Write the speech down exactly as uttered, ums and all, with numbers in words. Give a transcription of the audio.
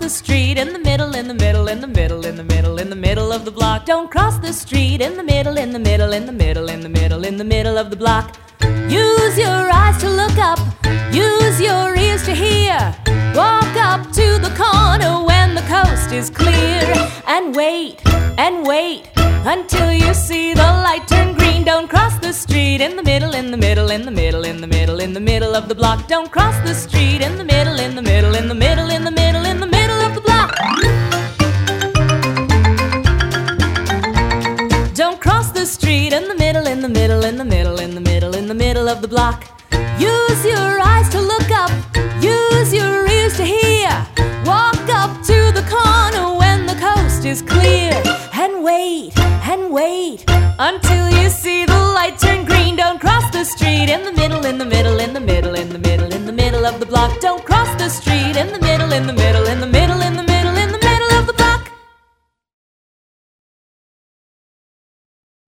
the street in the middle, in the middle, in the middle, in the middle, in the middle of the block. Don't cross the street in the middle, in the middle, in the middle, in the middle, in the middle of the block. Use your eyes to look up, use your ears to hear. Walk up to the corner when the coast is clear. And wait, and wait, until you see the light turn green. Don't cross the street in the middle, in the middle, in the middle, in the middle, in the middle of the block. Don't cross the street in the middle, in the middle, in the middle, in the middle, in the middle of the block. Don't cross the street in the middle, in the middle, in the middle, in the middle, in the middle of the block. Use your eyes to look up, use your ears to hear. Walk up to the corner when the coast is clear. And wait, and wait, until you see the light turn green. Don't cross the street in the middle, in the middle, in the middle, in the middle, in the middle of the block. Don't cross the street in the middle, in the middle, in the middle, in the middle.